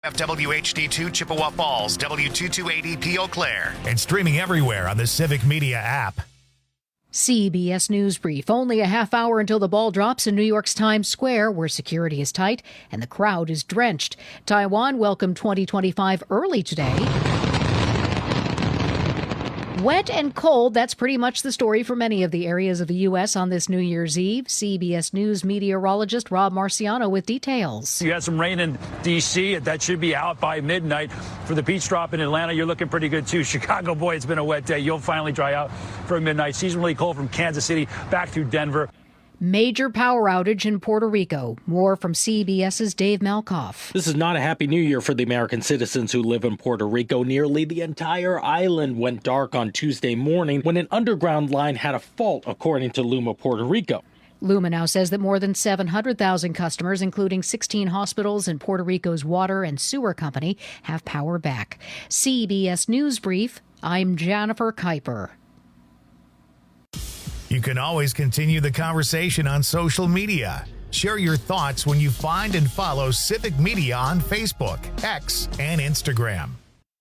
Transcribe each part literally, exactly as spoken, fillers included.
W H D two Chippewa Falls, W two two eighty P Eau Claire, and streaming everywhere on the Civic Media app. C B S News Brief. Only a half hour until the ball drops in New York's Times Square, where security is tight and the crowd is drenched. Taiwan welcomed twenty twenty-five early today. Wet and cold, that's pretty much the story for many of the areas of the U S on this New Year's Eve. C B S News meteorologist Rob Marciano with details. You had some rain in D C That should be out by midnight. For the peach drop in Atlanta, you're looking pretty good, too. Chicago, boy, it's been a wet day. You'll finally dry out for midnight. Seasonally cold from Kansas City back through Denver. Major power outage in Puerto Rico. More from CBS's Dave Malkoff. This is not a happy new year for the American citizens who live in Puerto Rico. Nearly the entire island went dark on Tuesday morning when an underground line had a fault, according to Luma Puerto Rico. Luma now says that more than seven hundred thousand customers, including sixteen hospitals and Puerto Rico's water and sewer company, have power back. C B S News Brief, I'm Jennifer Kuiper. You can always continue the conversation on social media. Share your thoughts when you find and follow Civic Media on Facebook, X, and Instagram.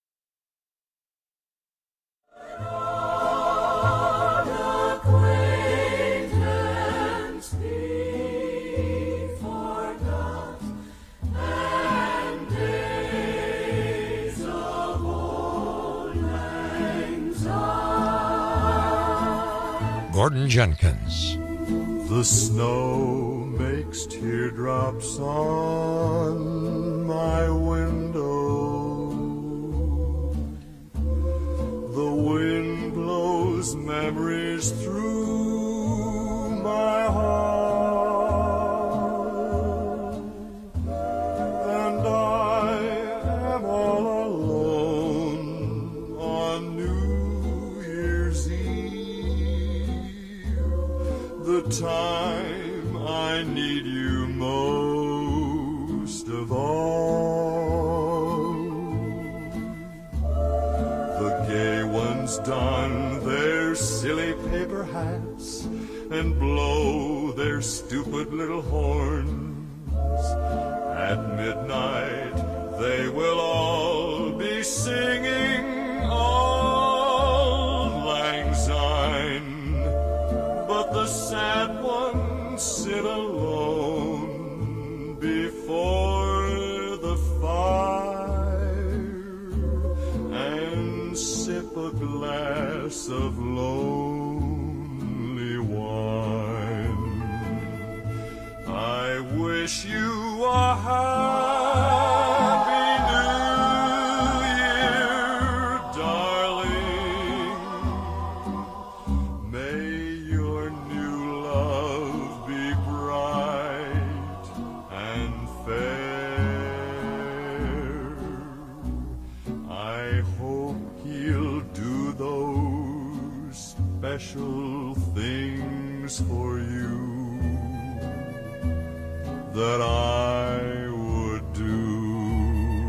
Gordon Jenkins. The snow makes teardrops on my window. The wind blows memories through my heart. And I am all alone on New Year's Eve. The time I need you most of all. The gay ones don their silly paper hats and blow their stupid little horns. At midnight they will all be singing Auld Lang Syne, but the sad ones sit alone before the fire and sip a glass of lonely wine. I wish you a happy new year, darling. May your new love be bright and fair. I hope he'll do those special things for you that I would do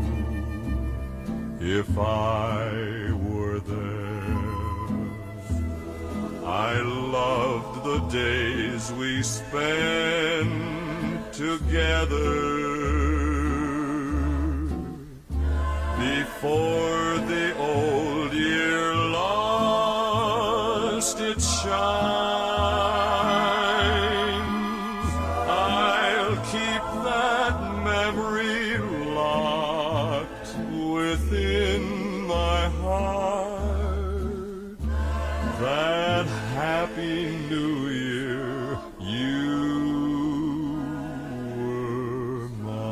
if I were there. I loved the days we spent together before the old year lost its shine. I'll keep that memory locked within my heart. That happy new year, you were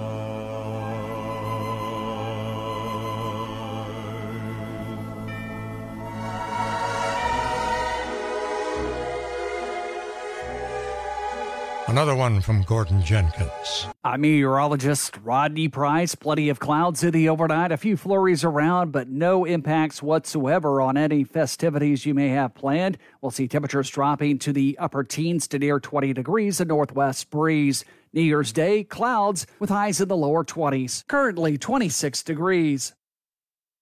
Another one from Gordon Jenkins. I'm meteorologist Rodney Price. Plenty of clouds in the overnight, a few flurries around, but no impacts whatsoever on any festivities you may have planned. We'll see temperatures dropping to the upper teens to near twenty degrees, a northwest breeze. New Year's Day, clouds with highs in the lower twenties. Currently twenty-six degrees.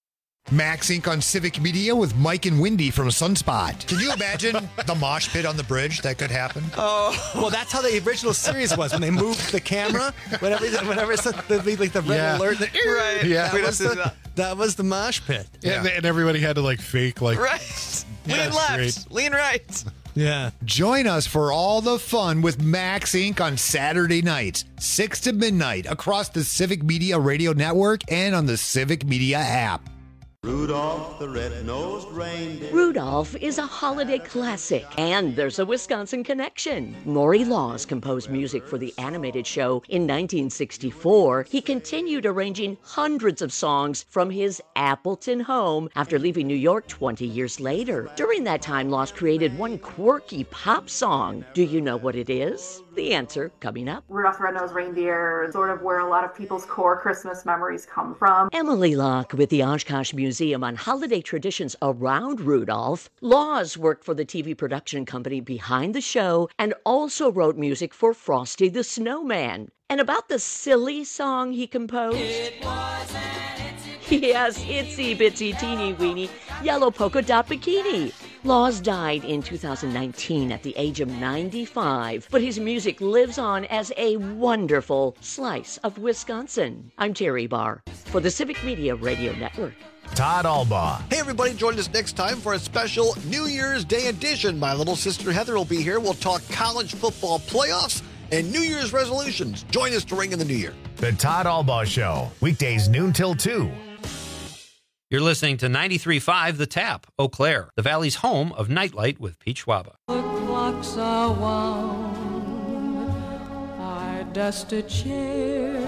Max Incorporated on Civic Media with Mike and Wendy from Sunspot. Can you imagine the mosh pit on the bridge? That could happen. Oh, well, that's how the original series was when they moved the camera. Whenever, whenever it's the, like the red Yeah. alert, the, Right. Yeah. That was the, that was the mosh pit. Yeah. And, and everybody had to like fake like Right. Yeah, Lean left. straight. Lean right. Yeah. Join us for all the fun with Max Incorporated on Saturday nights, six to midnight, across the Civic Media Radio Network and on the Civic Media app. Rudolph the red-nosed reindeer. Rudolph is a holiday classic, and there's a Wisconsin connection. Maury Laws composed music for the animated show in nineteen sixty-four. He continued arranging hundreds of songs from his Appleton home after leaving New York twenty years later. During that time, Laws created one quirky pop song. Do you know what it is? The answer coming up. Rudolph the Red-Nosed Reindeer is sort of where a lot of people's core Christmas memories come from. Emily Locke with the Oshkosh Museum on holiday traditions around Rudolph. Laws worked for the T V production company behind the show and also wrote music for Frosty the Snowman. And about the silly song he composed? It was an itsy Yes, itsy bitsy teeny weeny yellow polka dot bikini. Laws died in two thousand nineteen at the age of ninety-five, but his music lives on as a wonderful slice of Wisconsin. I'm Terry Barr for the Civic Media Radio Network. Todd Albaugh. Hey, everybody, join us next time for a special New Year's Day edition. My little sister Heather will be here. We'll talk college football playoffs and New Year's resolutions. Join us to ring in the new year. The Todd Albaugh Show, weekdays noon till two. You're listening to ninety-three point five The Tap, Eau Claire, the Valley's home of Nightlight with Pete Schwaba. The clocks are wound, I dust a chair,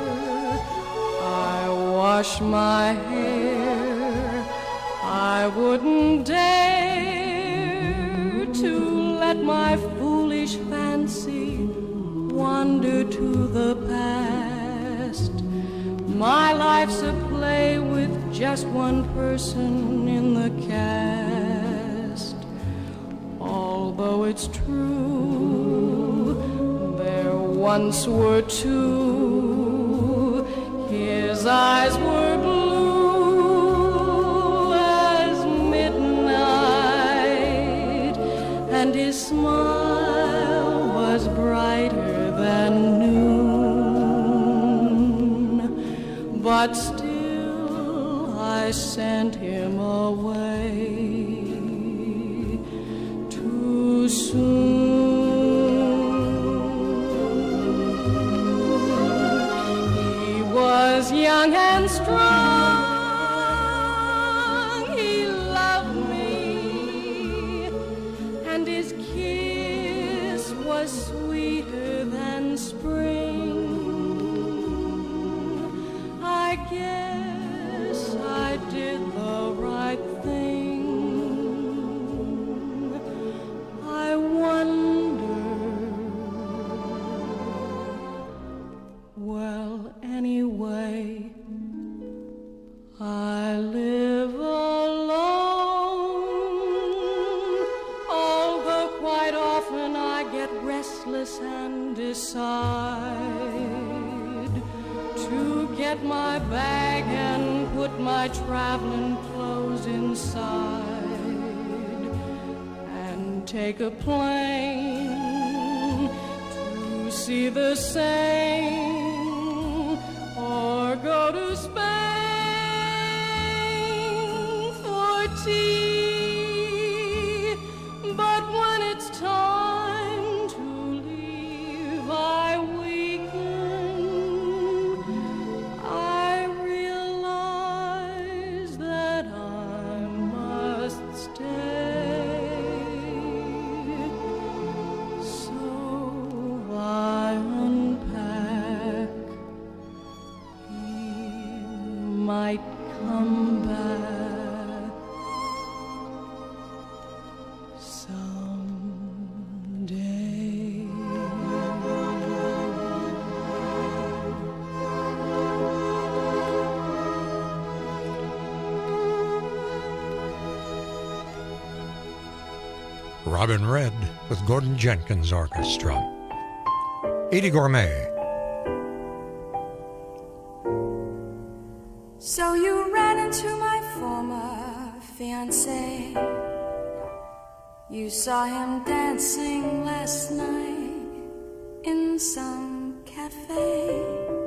I wash my hair, I wouldn't dare to let my foolish fancy wander to the past. My life's a play with just one person in the cast. Although it's true, there once were two. His eyes were blue as midnight, and his smile was brighter than noon. But still I sent him away too soon. He was young and strong, he loved me, and his kiss was sweeter than spring. I guess I did the right thing. I wonder. Well, anyway, I live alone. Although quite often I get restless and decide to get my bag and put my traveling clothes inside and take a plane to see the Seine or go to Spain for tea. But when it's time to leave, I weaken. I realize that I must stay, so I unpack. He might come back someday. Robin Red with Gordon Jenkins Orchestra. Edie Gourmet. So you ran into my former fiancé. You saw him dancing last night in some cafe.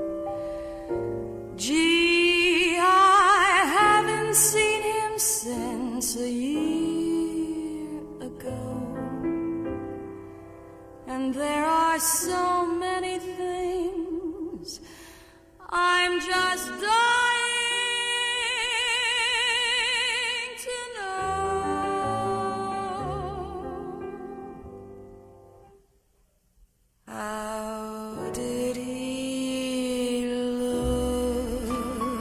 Gee, I haven't seen him since a year ago. And there are so many things I'm just dying to know. How did he look?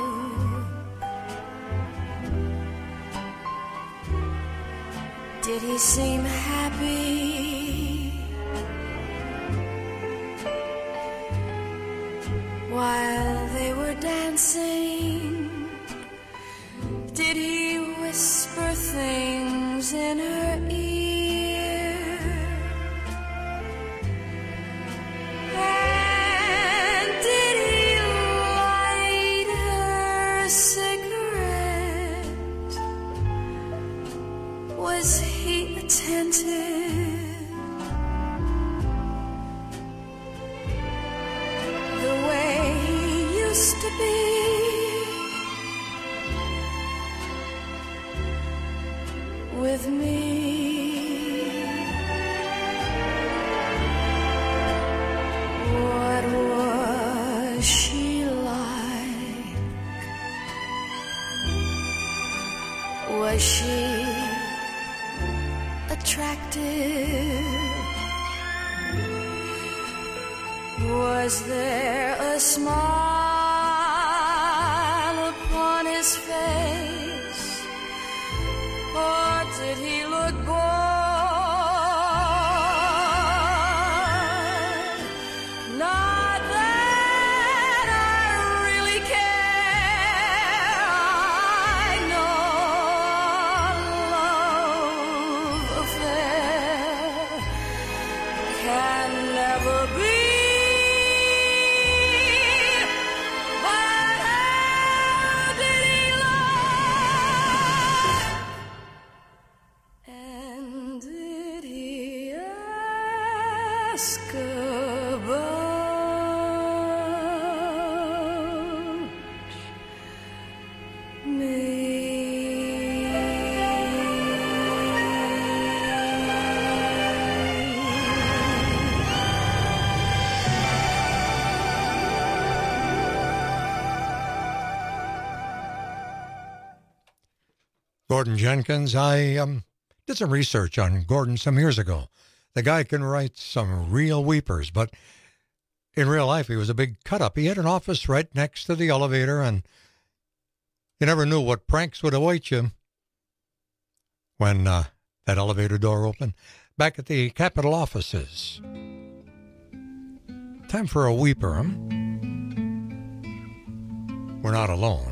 Did he seem happy? While they were dancing, did he whisper things in her ear? And did he light her a cigarette? Was he attentive? To be with me. What was she like? Was she attractive? Was there a smile his face, or did he look bored? Not that I really care. I know love affair can never be. Gordon Jenkins. I um, did some research on Gordon some years ago. The guy can write some real weepers, but in real life, he was a big cut-up. He had an office right next to the elevator, and you never knew what pranks would await you when uh, that elevator door opened. Back at the Capitol offices. Time for a weeper, huh? We're not alone.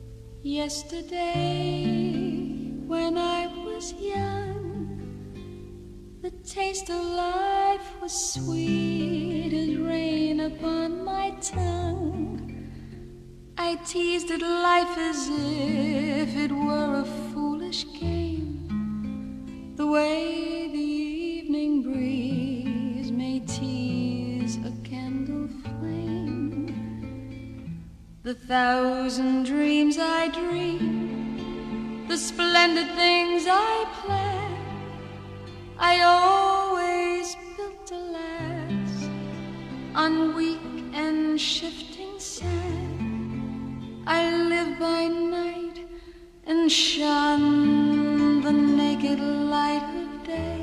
Yesterday, when I was young, the taste of life was sweet as rain upon my tongue. I teased at life as if it were a foolish game, the way the evening breeze may tease a candle flame. The thousand dreams I dream, the splendid things I plan, I always built to last on weak and shifting sand. I live by night and shun the naked light of day,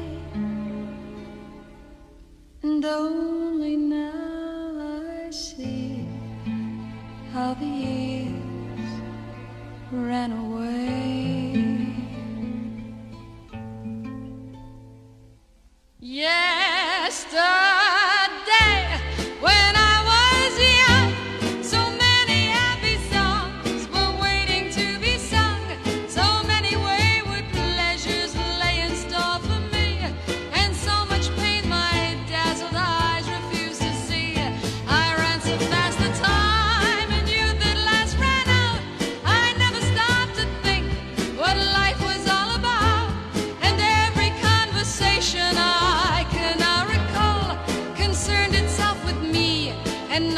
and only now I see how the years ran away. Yesterday, when I was young, so many happy songs were waiting to be sung. So many wayward pleasures lay in store for me, and so much pain my dazzled eyes refused to see. I ran so fast the time and youth at last ran out. I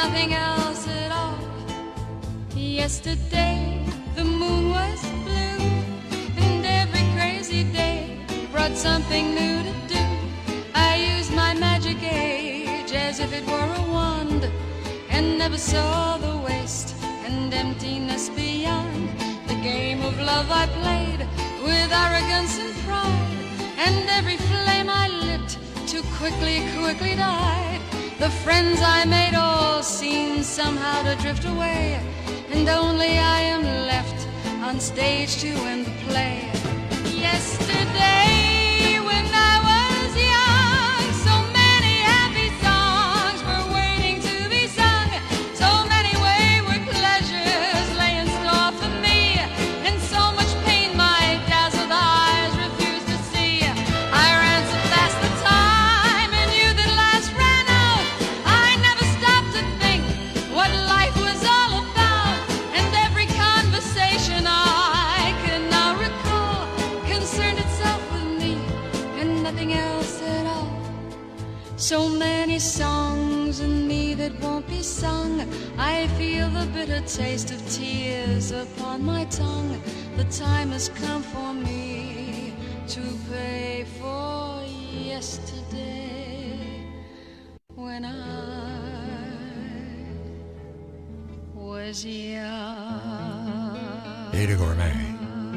nothing else at all. Yesterday the moon was blue, and every crazy day brought something new to do. I used my magic age as if it were a wand, and never saw the waste and emptiness beyond. The game of love I played with arrogance and pride, and every flame I lit too quickly, quickly died. The friends I made all seemed somehow to drift away, and only I am left on stage to end the play. Yesterday when I was young, so many happy songs were waiting to be sung. So many wayward pleasures lay in store for me, and so much pain my dazzled eyes refused to see. I ran so fast the time and you that last ran out. I never stopped to think what life was all about, and every conversation I could now recall concerned itself with me and nothing else at all. So many songs in me that won't be sung. I feel the bitter taste of tears upon my tongue. The time has come for me to pay for yesterday when I was young. Ada Gourmet.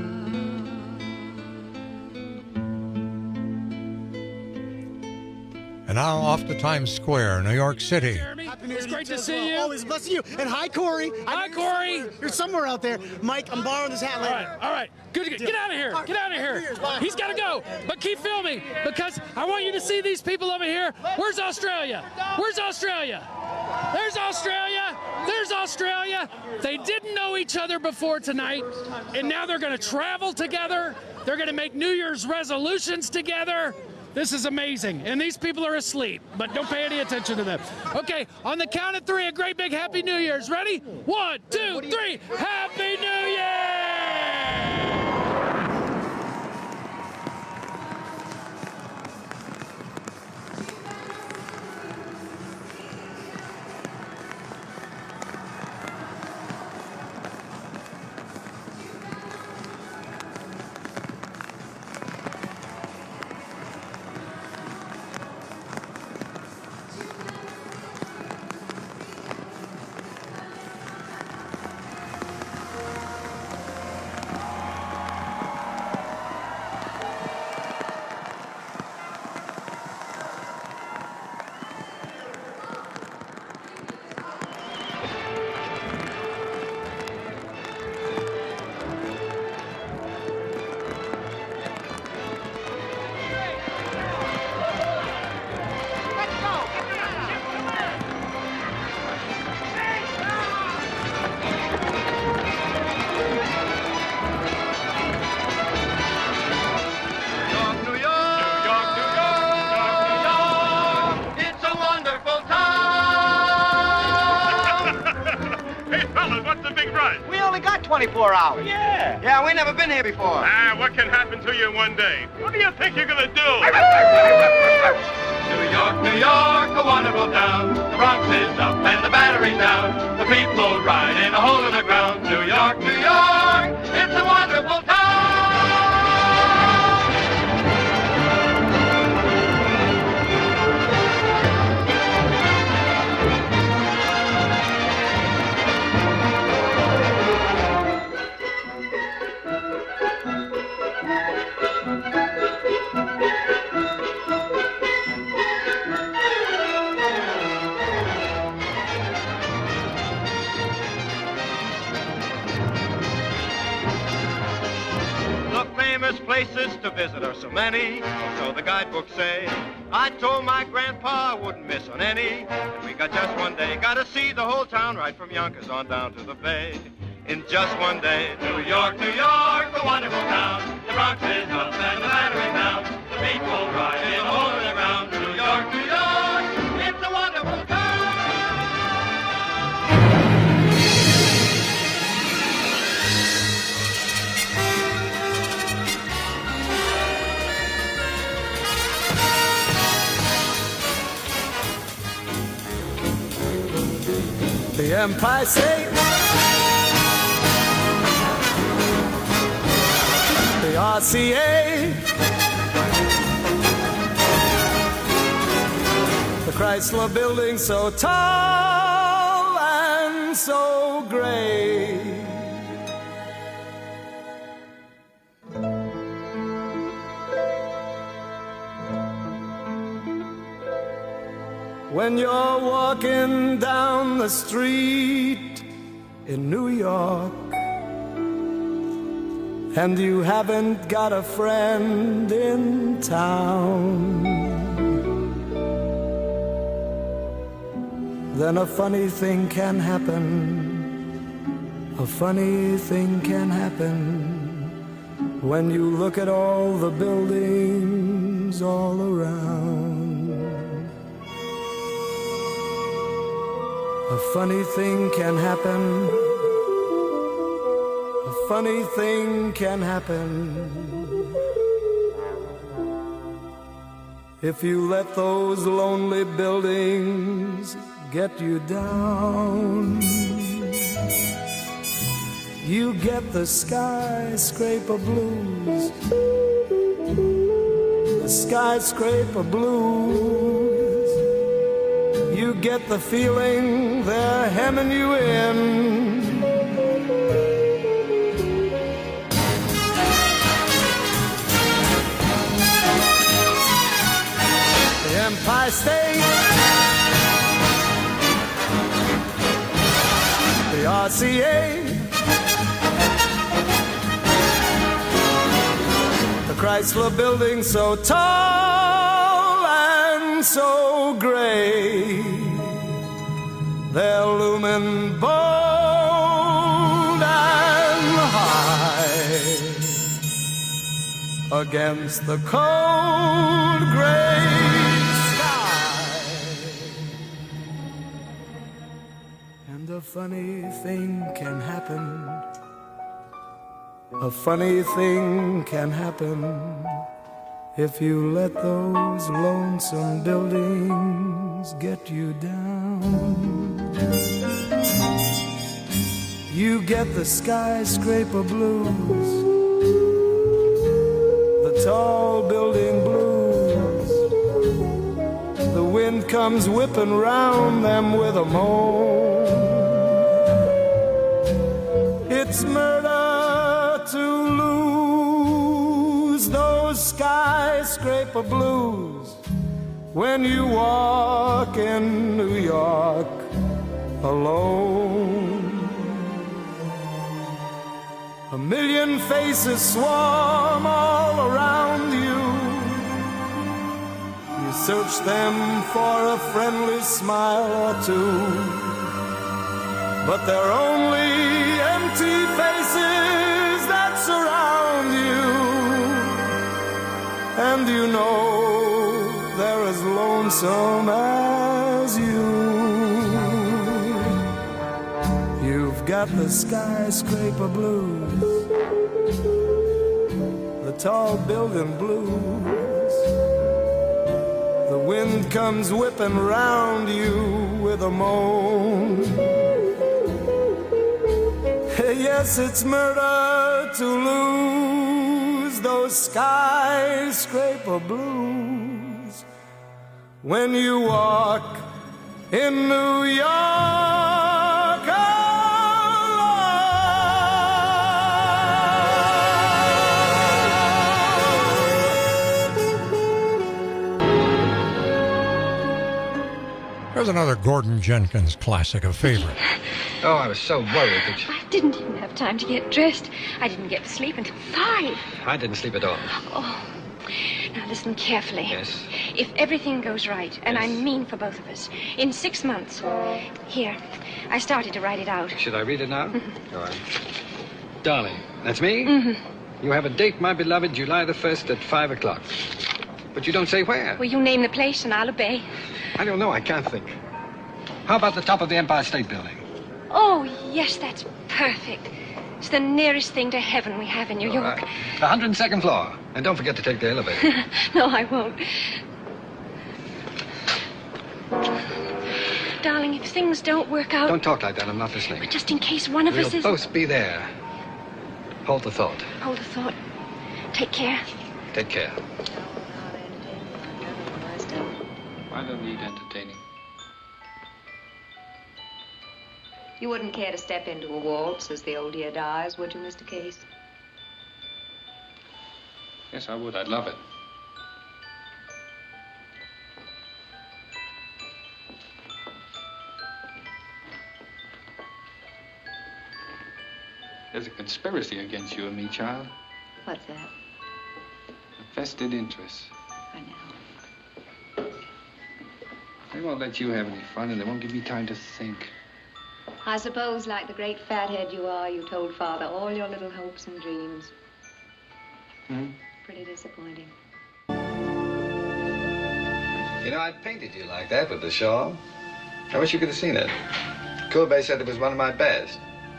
And now off to Times Square, New York City. It's great to see you. Always bless you. And hi, Corey. Hi, Corey. You're somewhere out there. Mike, I'm borrowing this hat later. All right, all right. Good. Get, get out of here. Get out of here. He's got to go. But keep filming, because I want you to see these people over here. Where's Australia? Where's Australia? There's Australia. There's Australia. They didn't know each other before tonight, and now they're going to travel together. They're going to make New Year's resolutions together. This is amazing. And these people are asleep, but don't pay any attention to them. Okay, on the count of three, a great big Happy New Year's. Ready? One, two, three. Happy New Year! twenty-four hours. Yeah. Yeah, we never been here before. Ah, what can happen to you in one day? What do you think you're gonna do? New York, New York, a wonderful town. The Bronx is up and the Battery's down. The people ride in a hole in the ground. New York, New York, it's a wonderful town. Places to visit are so many, so the guidebooks say. I told my grandpa I wouldn't miss on any, and we got just one day. Got to see the whole town right from Yonkers on down to the Bay. In just one day, New York, New York, a wonderful town. The Bronx is up and the Battery's down. The people ride in a hole in the ground. New York, New York, it's a wonderful town. Empire State, the R C A, the Chrysler Building so tall and so great. When you're walking down the street in New York and you haven't got a friend in town, then a funny thing can happen. A funny thing can happen when you look at all the buildings all around. A funny thing can happen. A funny thing can happen if you let those lonely buildings get you down. You get the skyscraper blues, the skyscraper blues. You get the feeling they're hemming you in. The Empire State, the R C A, the Chrysler Building so tall and so great, they're looming bold and high against the cold gray sky. And a funny thing can happen. A funny thing can happen if you let those lonesome buildings get you down. You get the skyscraper blues, the tall building blues. The wind comes whipping round them with a moan. It's murder to lose those skyscraper blues when you walk in New York alone. A million faces swarm all around you. You search them for a friendly smile or two, but they're only empty faces that surround you. And you know they're as lonesome as you. You've got the skyscraper blues, the tall building blues. The wind comes whipping round you with a moan. Yes, it's murder to lose those skyscraper blues when you walk in New York There's another Gordon Jenkins classic, a favorite. Oh, I was so worried that you... I didn't even have time to get dressed. I didn't get to sleep until five. I didn't sleep at all. Oh, now listen carefully. Yes? If everything goes right, and Yes. I mean for both of us, in six months, here, I started to write it out. Should I read it now? Go on. Darling, that's me? Mm-hmm. You have a date, my beloved, July the first at five o'clock. But you don't say where. Well, you name the place and I'll obey. I don't know. I can't think. How about the top of the Empire State Building? Oh, yes, that's perfect. It's the nearest thing to heaven we have in New York. All right. The one hundred second floor. And don't forget to take the elevator. No, I won't. Darling, if things don't work out. Don't talk like that. I'm not listening. But just in case one of We'll us is... both be there. Hold the thought. Hold the thought. Take care. Take care. I don't need entertaining. You wouldn't care to step into a waltz as the old year dies, would you, Mister Case? Yes, I would. I'd love it. There's a conspiracy against you and me, child. What's that? A vested interest. I know. They won't let you have any fun, and they won't give me time to think. I suppose, like the great fathead you are, you told Father all your little hopes and dreams. Hmm? Pretty disappointing. You know, I painted you like that with the shawl. I wish you could have seen it. Courbet said it was one of my best.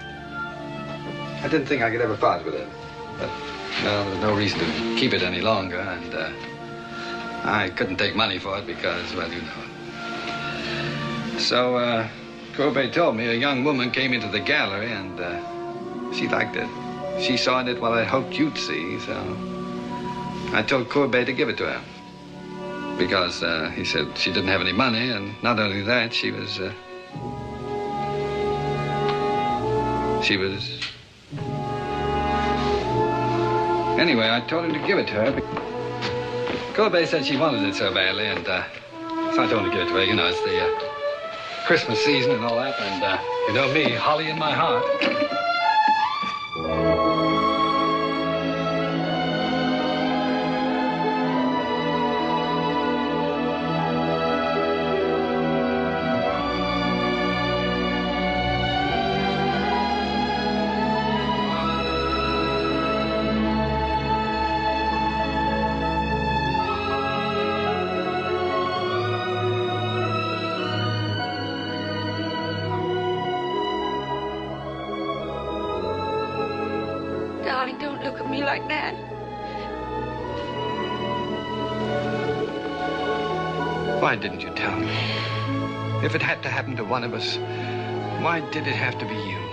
I didn't think I could ever part with it. But, well, there's no reason to keep it any longer, and uh, I couldn't take money for it because, well, you know. So, uh, Courbet told me a young woman came into the gallery, and uh, she liked it. She saw in it what I hoped you'd see, so I told Courbet to give it to her. Because uh, he said she didn't have any money, and not only that, she was, uh, she was... Anyway, I told him to give it to her. Courbet said she wanted it so badly, and uh, so I told him to give it to her. You know, it's the uh, Christmas season and all that, and uh, you know me, holly in my heart. Darling, don't look at me like that. Why didn't you tell me? If it had to happen to one of us, why did it have to be you?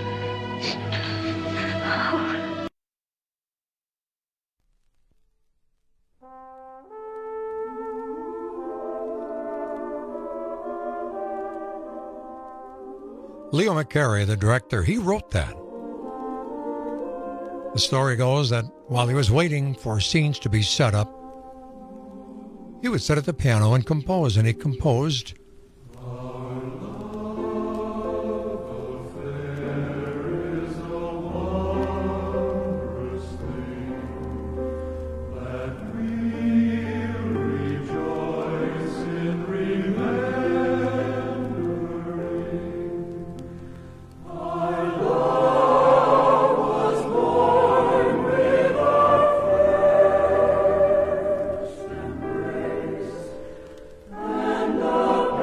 Leo McCarey, the director, he wrote that. The story goes that while he was waiting for scenes to be set up, he would sit at the piano and compose, and he composed And the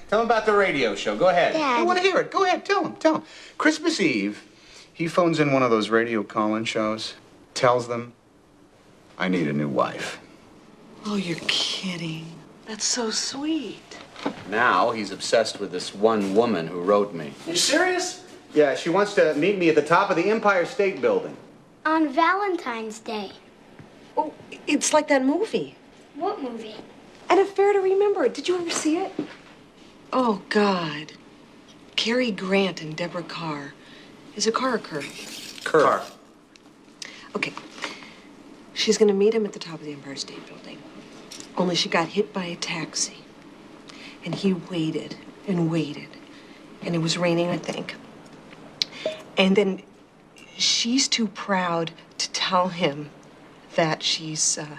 Tell him about the radio show. Go ahead. Dad. I want to hear it. Go ahead. Tell him. Tell him. Christmas Eve, he phones in one of those radio call-in shows, tells them, I need a new wife. Oh, you're kidding. That's so sweet. Now he's obsessed with this one woman who wrote me. You serious? Yeah, she wants to meet me at the top of the Empire State Building. On Valentine's Day. Oh, it's like that movie. What movie? An Affair to Remember. Did you ever see it? Oh, God. Cary Grant and Deborah Carr. Is it Carr or Kerr? Kerr. Okay. She's going to meet him at the top of the Empire State Building. Only she got hit by a taxi. And he waited and waited. And it was raining, I think. And then she's too proud to tell him that she's uh,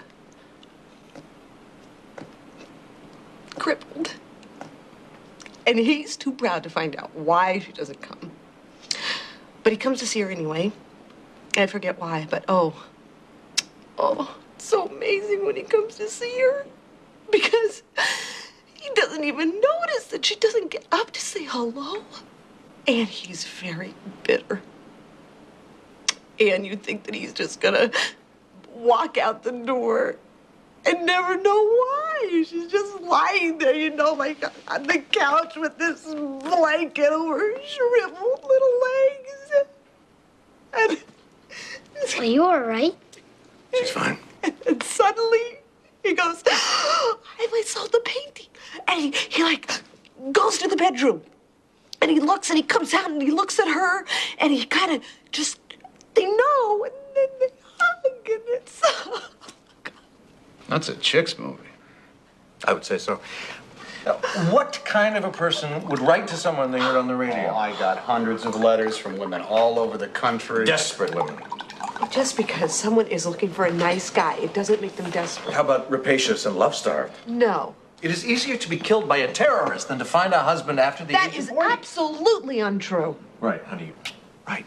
crippled. And he's too proud to find out why she doesn't come. But he comes to see her anyway. I forget why, but oh, oh, it's so amazing when he comes to see her. Because he doesn't even notice that she doesn't get up to say hello. And he's very bitter. And you think that he's just gonna walk out the door and never know why. She's just lying there, you know, like on the couch with this blanket over her shriveled little legs. And Are you all right? She's fine. And, and suddenly he goes, I saw the painting. And he, he like goes to the bedroom. And he looks and he comes out and he looks at her and he kind of just, they know, and then they hug and it's, That's a chick's movie. I would say so. Now, what kind of a person would write to someone they heard on the radio? Oh, I got hundreds of letters from women all over the country. Desperate women. just because someone is looking for a nice guy, it doesn't make them desperate. How about rapacious and love-starved? No. It is easier to be killed by a terrorist than to find a husband after the That age is of forty. absolutely untrue. Right, honey. Right.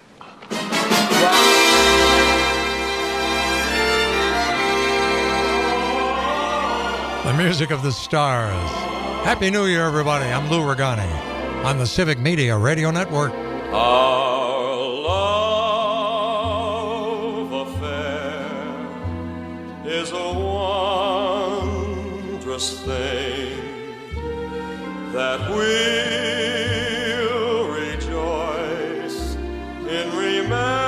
The music of the stars. Happy New Year, everybody. I'm Lou Regani on the Civic Media Radio Network. Our love affair is a wondrous thing that we'll rejoice in remembering.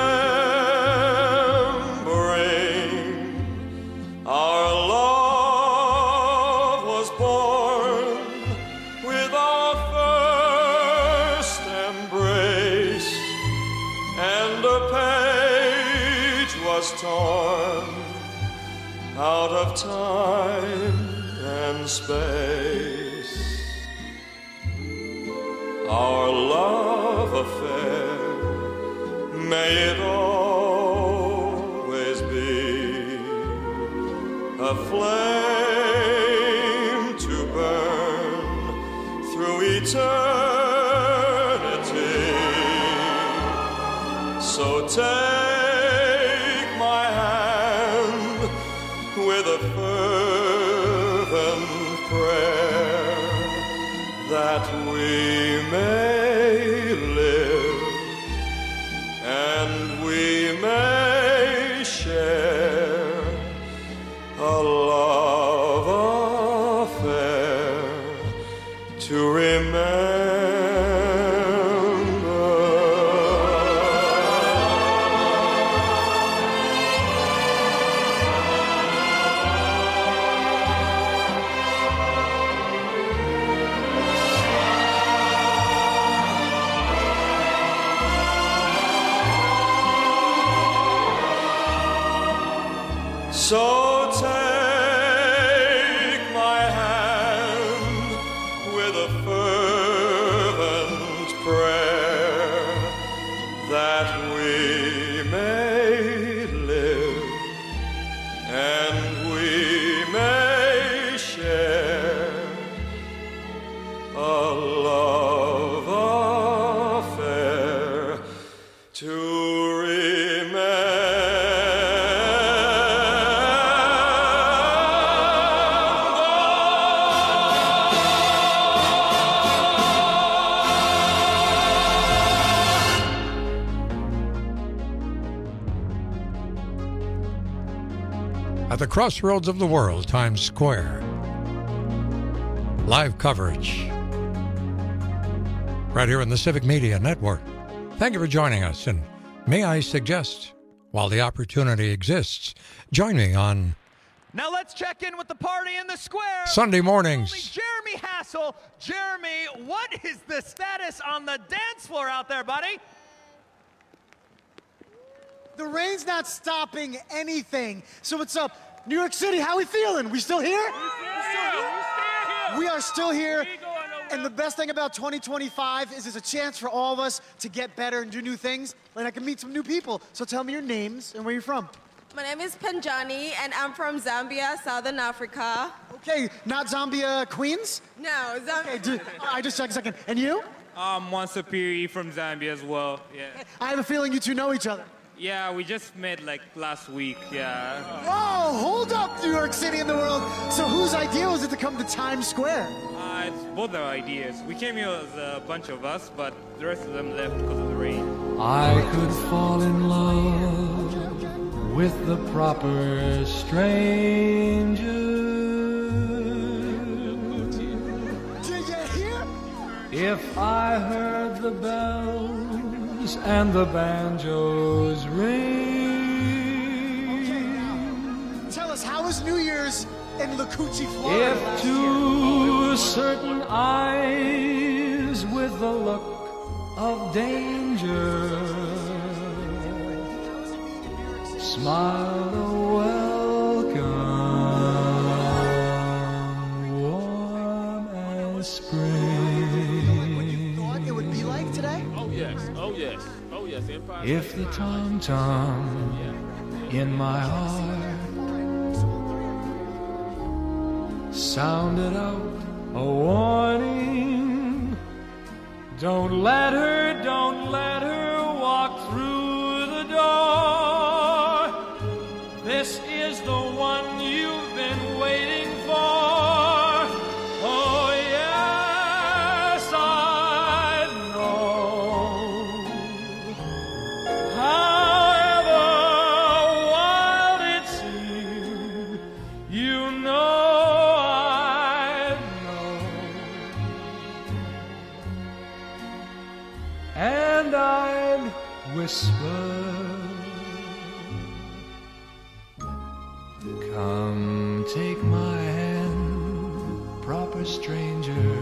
Our love was born with our first embrace, and a page was torn out of time and space. Our love affair, may it always be a flame to burn through eternity. So take my hand with a fervent prayer that we may live and we may share a love affair to remember. So take my hand with a fervent prayer that we may live and we may share a love affair to remember. at the crossroads of the world, Times Square. Live coverage right here in the Civic Media Network. Thank you for joining us, and may I suggest, while the opportunity exists, join me on Now let's check in with the party in the square. Sunday mornings. Only Jeremy Hassel. Jeremy, what is the status on the dance floor out there, buddy? The rain's not stopping anything. So what's up? New York City, how we feeling? We still here? We are still here. And the best thing about twenty twenty-five is there's a chance for all of us to get better and do new things. And I can meet some new people. So tell me your names and where you're from. My name is Panjani, and I'm from Zambia, Southern Africa. Okay, not Zambia, Queens? No, Zambia. Okay, do, I just check a second. And you? Um, Wansapiri from Zambia as well, yeah. I have a feeling you two know each other. Yeah, we just met like last week, yeah. Oh, hold up, New York City and the world. So whose idea was it to come to Times Square? Uh, it's both our ideas. We came here as a bunch of us, but the rest of them left because of the rain. I could fall in love with the proper stranger. Did you hear? If I heard the bells and the banjos ring. Okay, now, tell us, how was New Year's in Lacucci, Florida If last to year? certain eyes with the look of danger smiled a welcome, warm as spring. Thought it would be like today? Oh yes, oh yes, oh yes. Empire If the tom-tom in my heart sounded out a warning, don't let her, don't let her walk through the door. This is the one you've been waiting for. Oh yes, I know. However wild it seems, you know I know. And I'd whisper, come take my hand, proper stranger.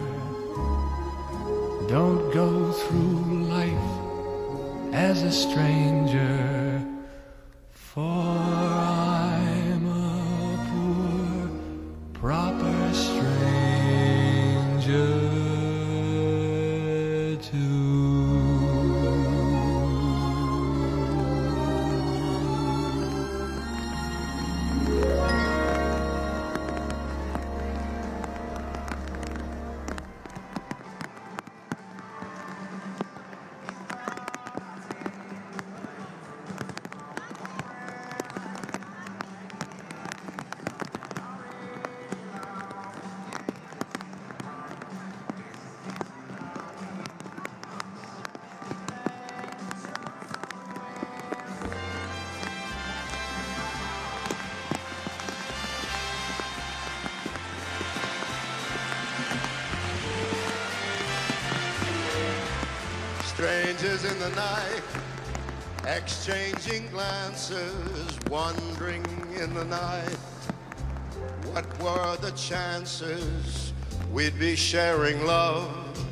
Don't go through life as a stranger, for I'm a poor, proper stranger too. Strangers in the night, exchanging glances, wandering in the night. What were the chances we'd be sharing love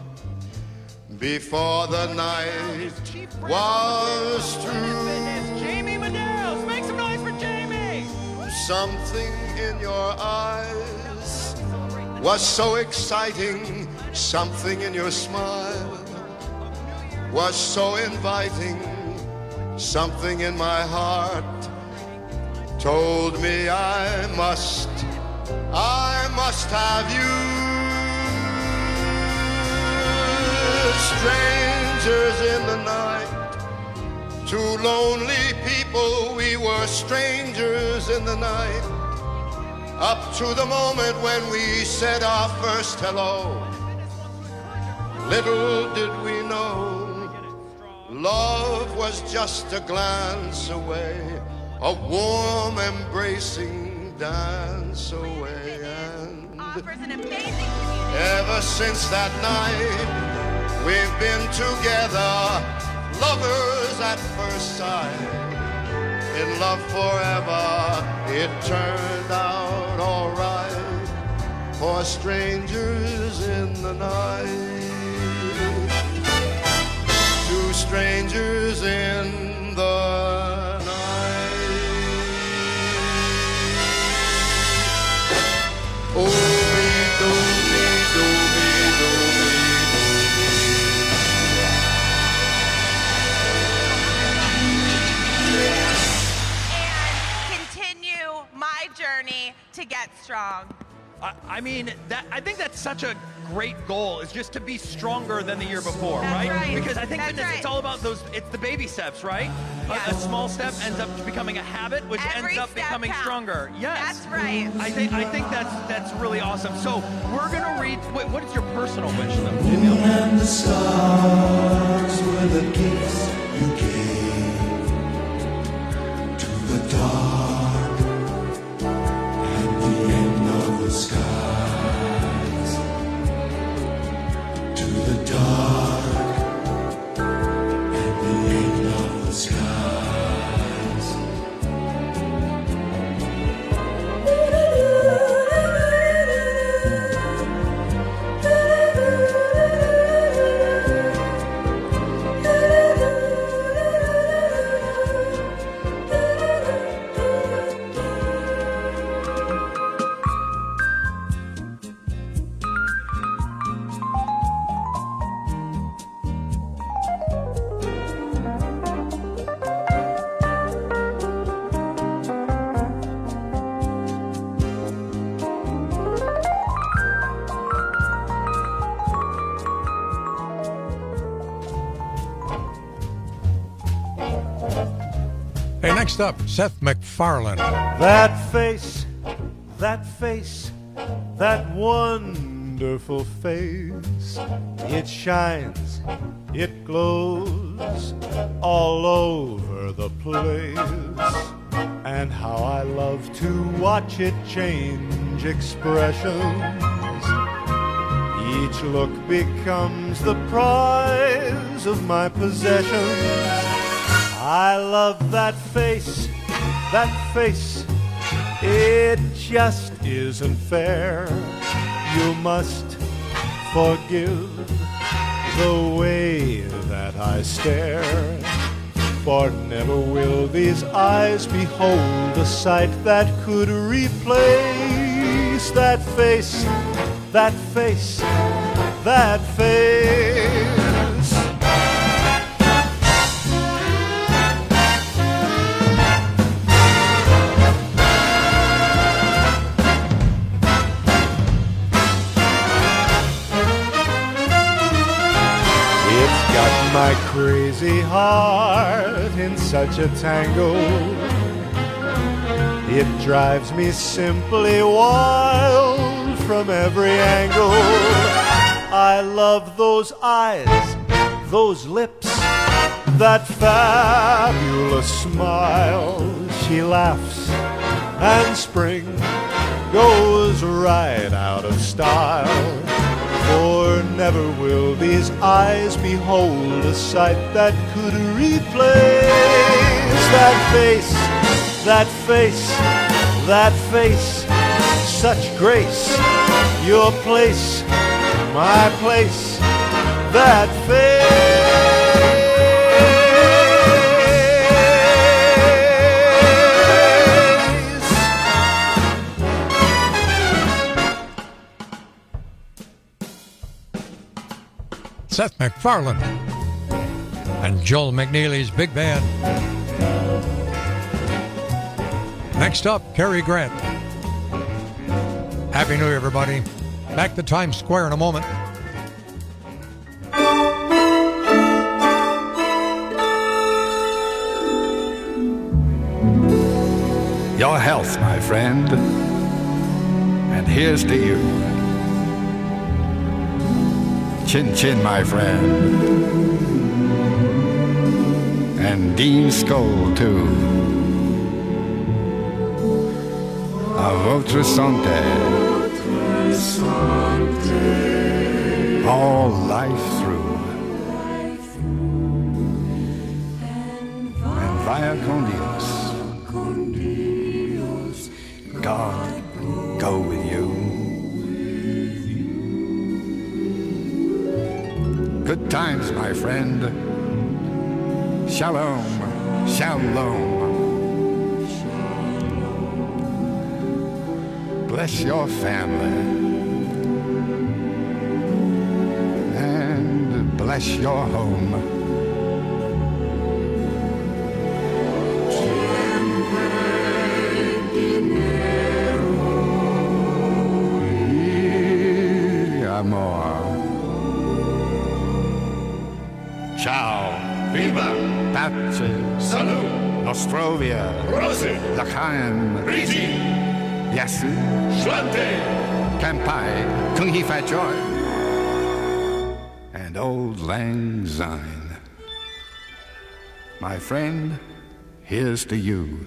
before the night was through? Jamie Medeiros, make some noise for Jamie! Something in your eyes was so exciting, something in your smile was so inviting, something in my heart told me I must, I must have you. Strangers in the night, two lonely people, we were strangers in the night, up to the moment when we said our first hello. Little did we know, love was just a glance away, a warm embracing, dance away. And offers an amazing community. Ever since that night, we've been together, lovers at first sight. In love forever, it turned out all right for strangers in the night. Two strangers in the night. Oh, me, do, me, do, me, do, my journey to get strong. I, I mean, that I think that's such a great goal, is just to be stronger than the year before, That's right? right. Because I think That's fitness, right. it's all about those, it's the baby steps, right? A, a small step ends up becoming a habit, which Every ends up step becoming counts. stronger. Yes. That's right. I think I think that's that's really awesome. So we're gonna read, wait, what is your personal wish though? Moon and the stars were the gifts you gave to the dark and the end of the skies. To the dark and the end of the skies. Hey, next up, Seth MacFarlane. That face, that face, that wonderful face. It shines, it glows all over the place. And how I love to watch it change expressions. Each look becomes the prize of my possessions. I love that face, that face, it just isn't fair. You must forgive the way that I stare, for never will these eyes behold a sight that could replace that face, that face, that face. Got my crazy heart in such a tangle. It drives me simply wild from every angle. I love those eyes, those lips, that fabulous smile. She laughs and spring goes right out of style. For never will these eyes behold a sight that could replace that face, that face, that face, such grace, your place, my place, that face. Seth MacFarlane and Joel McNeely's big band. Next up, Cary Grant. Happy New Year, everybody. Back to Times Square in a moment. Your health, my friend. And here's to you. Chin Chin, my friend. And Dean Skoll, too. à votre santé. All life through. And vaya con Dios. God go with you. Good times, my friend. Shalom, shalom. Bless your family. And bless your home. Amor. Ciao. Viva. Pace. Salut. Nostrovia. Rose. L'Achaim. Riti. Yasu. Schlante. Kampai. Kung Hi Fat Joy. And Old Lang Syne. My friend, here's to you.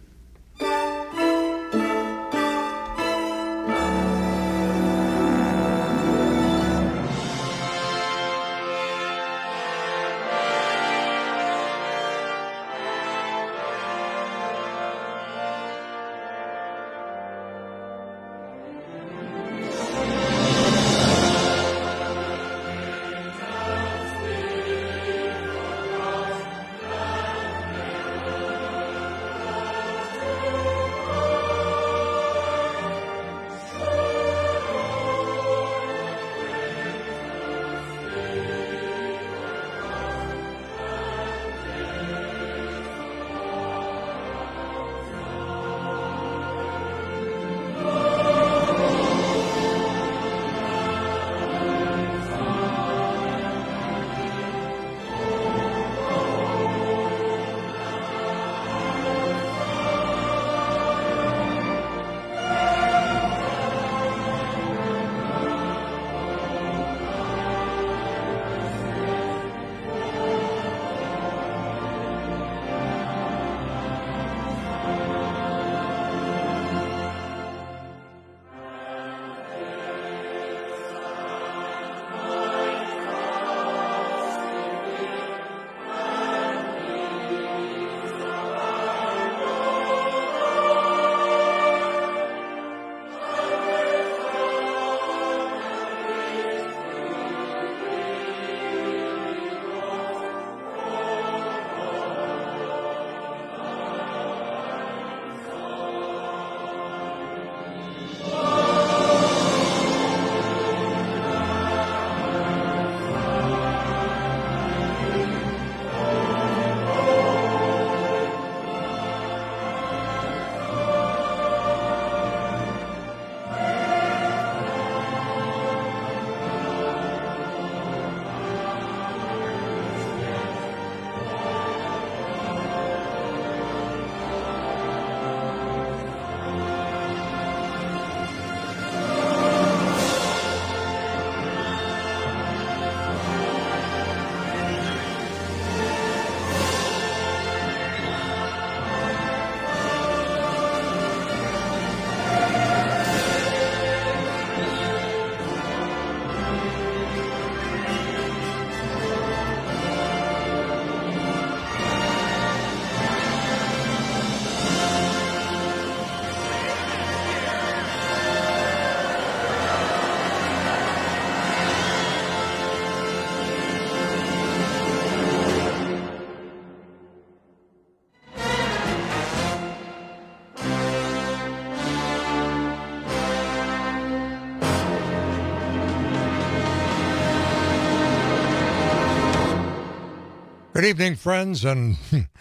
Good evening, friends, and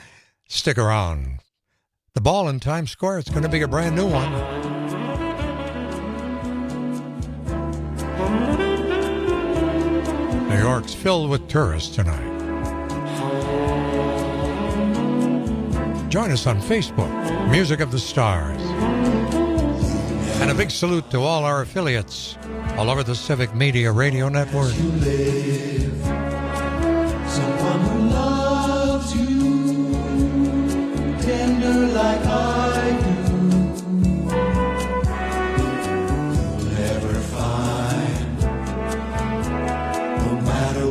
stick around. The ball in Times Square, it's going to be a brand new one. New York's filled with tourists tonight. Join us on Facebook, Music of the Stars. And a big salute to all our affiliates all over the Civic Media Radio Network. Someone who loves you tender like I do.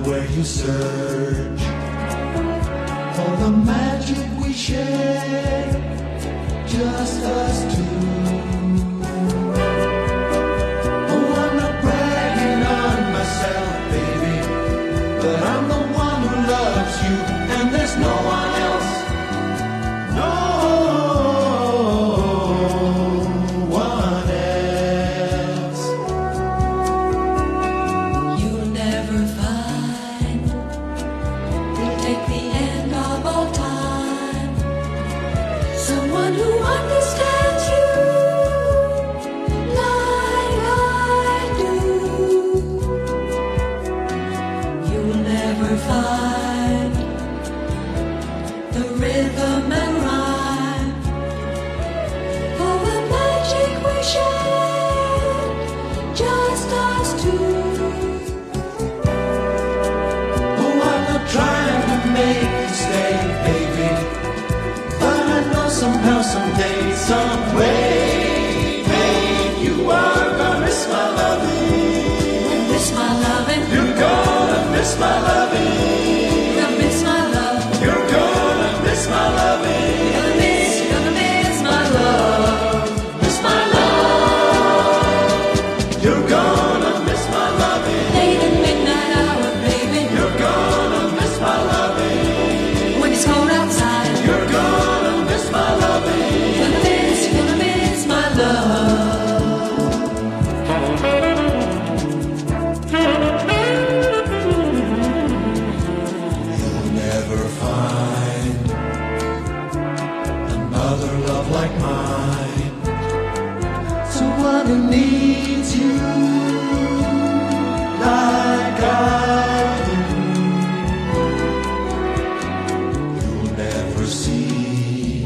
Everywhere you search for the magic we share, just us two. Oh, I'm not bragging on myself, baby, but I'm the one who loves you, and there's no one else. No one else. You'll never find we'll take the end of all time. Someone who understands you like I do. You'll never find the rhythm and rhyme for the magic we share, just us two. Oh, I'm not trying to make you stay, baby, but I know somehow, someday, some way, babe, you are gonna miss my loving. Miss my loving. You're gonna miss my loving. Gonna miss my love. You're gonna miss my loving. Gonna miss, gonna miss my love. Miss my love. You're gonna miss my loving. Late at midnight hour, baby. You're gonna miss my loving. When it's cold outside. You're gonna miss my loving. Gonna miss, gonna miss my love. You'll never find another love like mine. Someone who needs you like I do. You'll never see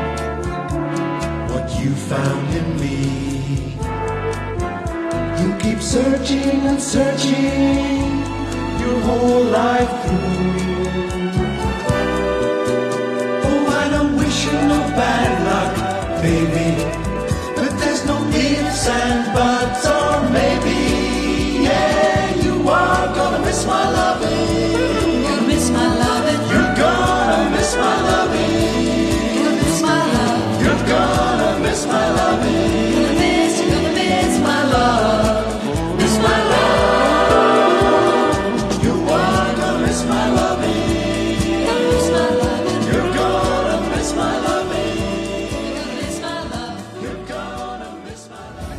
what you found in me. You keep searching and searching your whole life through. Oh, I don't wish you no bad luck, baby, but there's no ifs and buts or maybe. Yeah, you are gonna miss my loving. Gonna miss my loving. You're gonna miss my loving. Gonna miss my love. You're gonna miss my loving. Gonna miss, gonna miss my love. Miss my love. You are gonna miss my loving. Gonna miss my loving. You're gonna miss my loving. Gonna miss my love. You're gonna miss my loving.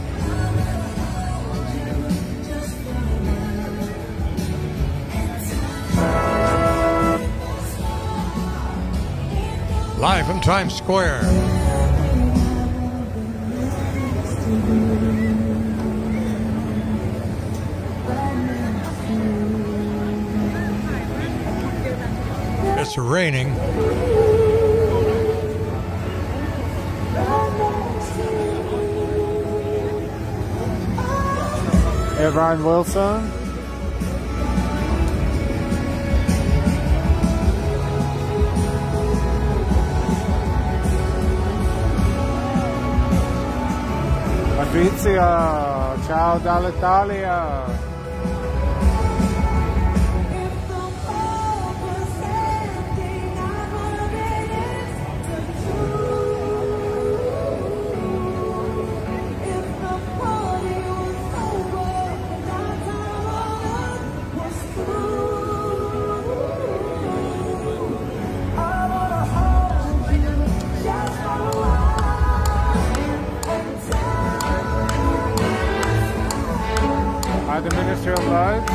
Live from Times Square. It's raining. Evan Wilson. Patrizia, ciao dall'Italia. By the Ministry of Light.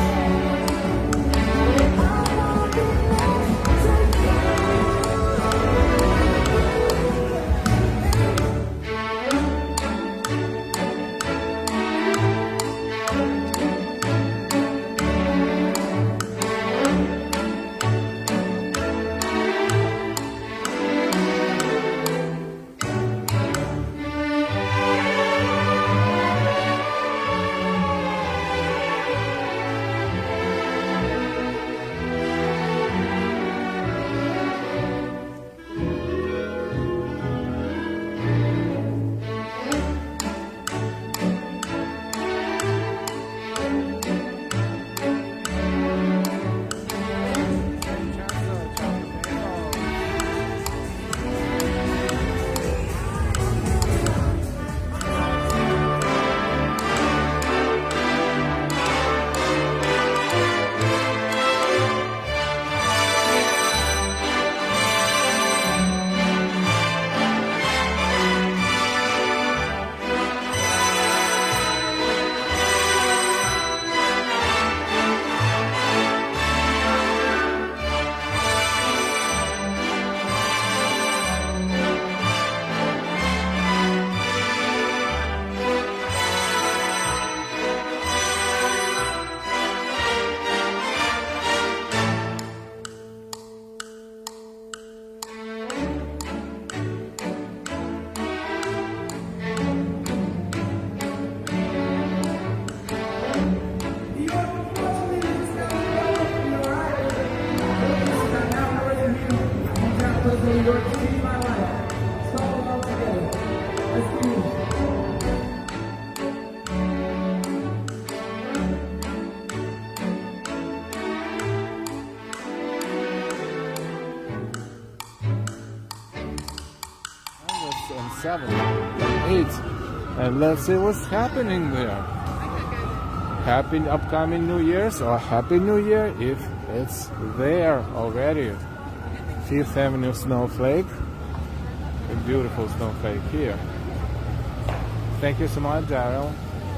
And seven, eight, and let's see what's happening there. Happy upcoming New Year's, or Happy New Year if it's there already. Fifth Avenue Snowflake, a beautiful snowflake here. Thank you so much, Daryl.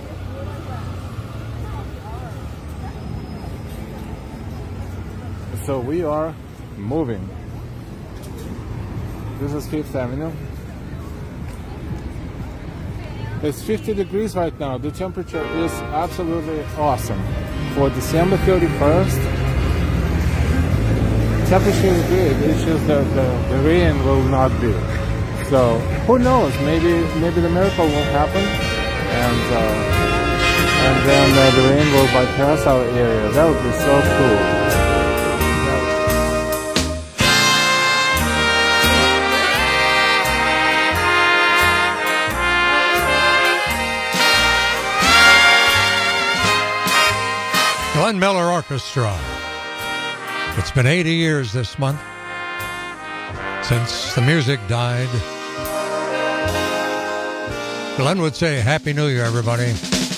So we are moving. This is Fifth Avenue. It's fifty degrees right now. The temperature is absolutely awesome. For December thirty-first, temperature is good. It's just that the, the rain will not be. So who knows? Maybe maybe the miracle will happen, and uh, and then uh, the rain will bypass our area. That would be so cool. Glenn Miller Orchestra. It's been eighty years this month since the music died. Glenn would say, Happy New Year, everybody.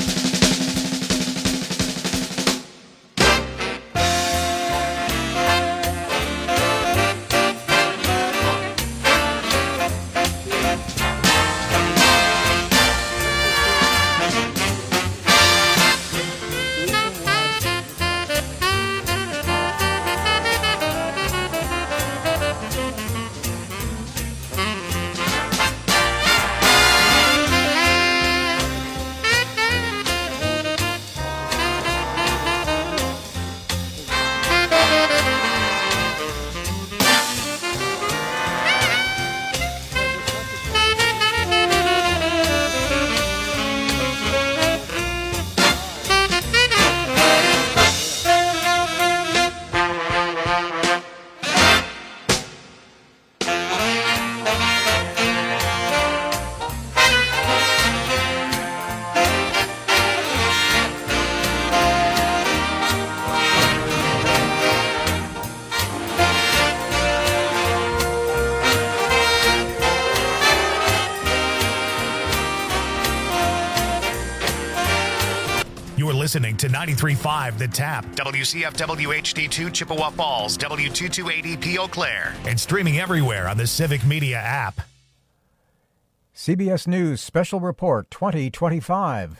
Listening to ninety-three point five The Tap, W C F W H D two Chippewa Falls, W two two eight E P Eau Claire, and streaming everywhere on the Civic Media app. C B S News Special Report twenty twenty-five.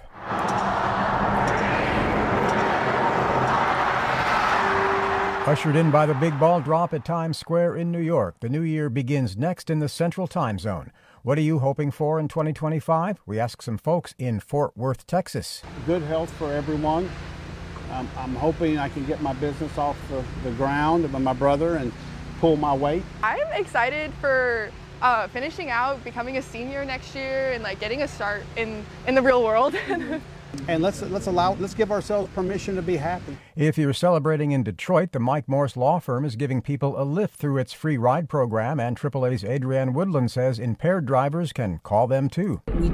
Ushered in by the big ball drop at Times Square in New York, the new year begins next in the Central Time Zone. What are you hoping for in twenty twenty-five? We ask some folks in Fort Worth, Texas. Good health for everyone. Um, I'm hoping I can get my business off the, the ground with my brother and pull my weight. I'm excited for uh, finishing out, becoming a senior next year, and like getting a start in, in the real world. And let's let's allow let's give ourselves permission to be happy. If you're celebrating in Detroit, the Mike Morse Law Firm is giving people a lift through its free ride program, and triple A's Adrienne Woodland says impaired drivers can call them too.